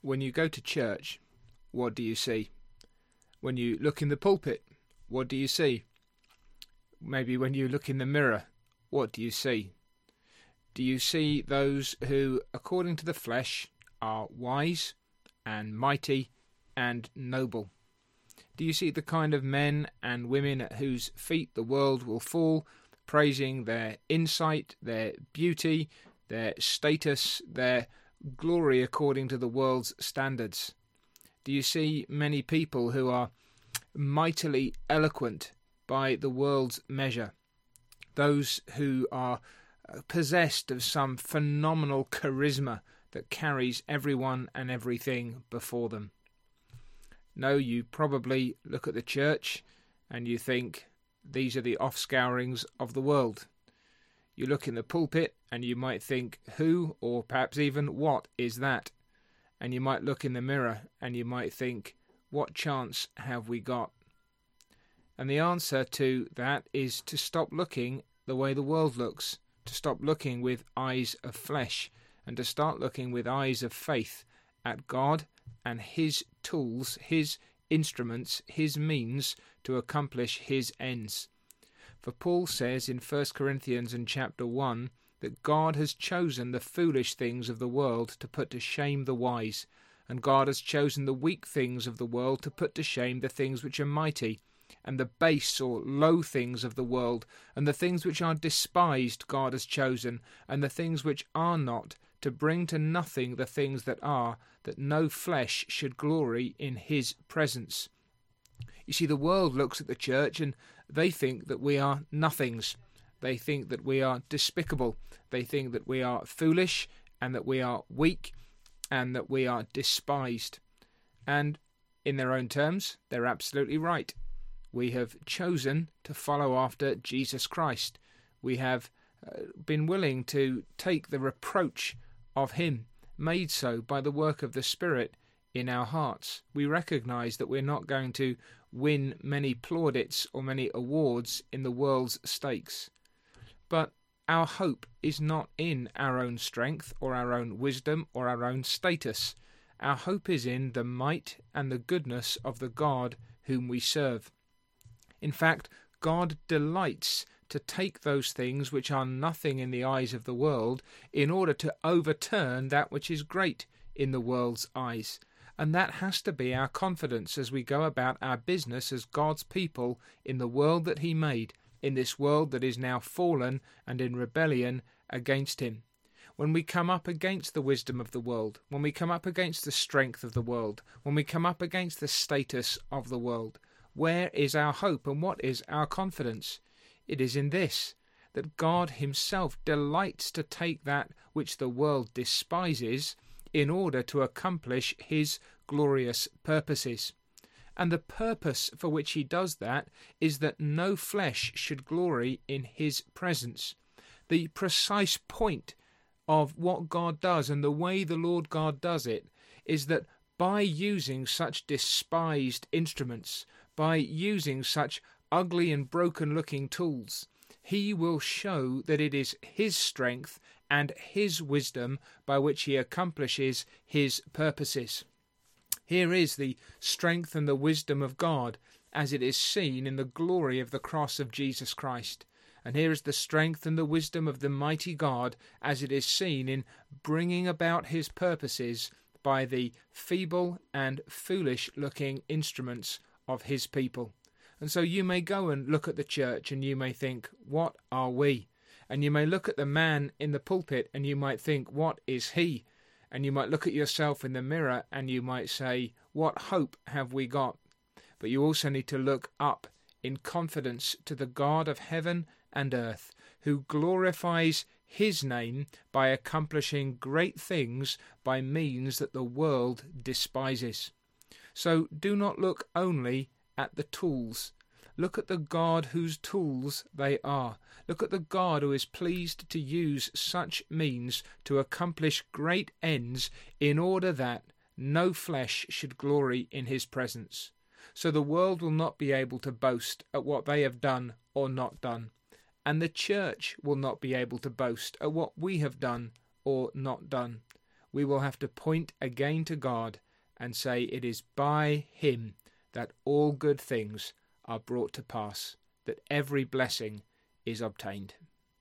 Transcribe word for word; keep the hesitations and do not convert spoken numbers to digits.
When you go to church, what do you see? When you look in the pulpit, what do you see? Maybe when you look in the mirror, what do you see? Do you see those who, according to the flesh, are wise and mighty and noble? Do you see the kind of men and women at whose feet the world will fall, praising their insight, their beauty, their status, their glory according to the world's standards? Do you see many people who are mightily eloquent by the world's measure? Those who are possessed of some phenomenal charisma that carries everyone and everything before them? No, you probably look at the church and you think these are the offscourings of the world. You look in the pulpit and you might think, who, or perhaps even what is that? And you might look in the mirror and you might think, what chance have we got? And the answer to that is to stop looking the way the world looks, to stop looking with eyes of flesh, and to start looking with eyes of faith at God and his tools, his instruments, his means to accomplish his ends. For Paul says in First Corinthians and chapter one that God has chosen the foolish things of the world to put to shame the wise, and God has chosen the weak things of the world to put to shame the things which are mighty, and the base or low things of the world, and the things which are despised God has chosen, and the things which are not, to bring to nothing the things that are, that no flesh should glory in his presence. You see, the world looks at the church and they think that we are nothings. They think that we are despicable. They think that we are foolish and that we are weak and that we are despised. And in their own terms, they're absolutely right. We have chosen to follow after Jesus Christ. We have uh, been willing to take the reproach of him, made so by the work of the Spirit in our hearts. We recognize that we're not going to win many plaudits or many awards in the world's stakes. But our hope is not in our own strength or our own wisdom or our own status. Our hope is in the might and the goodness of the God whom we serve. In fact, God delights to take those things which are nothing in the eyes of the world in order to overturn that which is great in the world's eyes. And that has to be our confidence as we go about our business as God's people in the world that he made, in this world that is now fallen and in rebellion against him. When we come up against the wisdom of the world, when we come up against the strength of the world, when we come up against the status of the world, where is our hope and what is our confidence? It is in this, that God himself delights to take that which the world despises in order to accomplish his glorious purposes. And the purpose for which he does that is that no flesh should glory in his presence. The precise point of what God does and the way the Lord God does it is that by using such despised instruments, by using such ugly and broken-looking tools, he will show that it is his strength and his wisdom by which he accomplishes his purposes. Here is the strength and the wisdom of God as it is seen in the glory of the cross of Jesus Christ. And here is the strength and the wisdom of the mighty God as it is seen in bringing about his purposes by the feeble and foolish-looking instruments of his people. And so you may go and look at the church and you may think, what are we? And you may look at the man in the pulpit and you might think, what is he? And you might look at yourself in the mirror and you might say, what hope have we got? But you also need to look up in confidence to the God of heaven and earth, who glorifies his name by accomplishing great things by means that the world despises. So do not look only at the tools. Look at the God whose tools they are. Look at the God who is pleased to use such means to accomplish great ends in order that no flesh should glory in his presence. So the world will not be able to boast at what they have done or not done. And the church will not be able to boast at what we have done or not done. we will have to point again to God and say it is by him that all good things are brought to pass, that every blessing is obtained.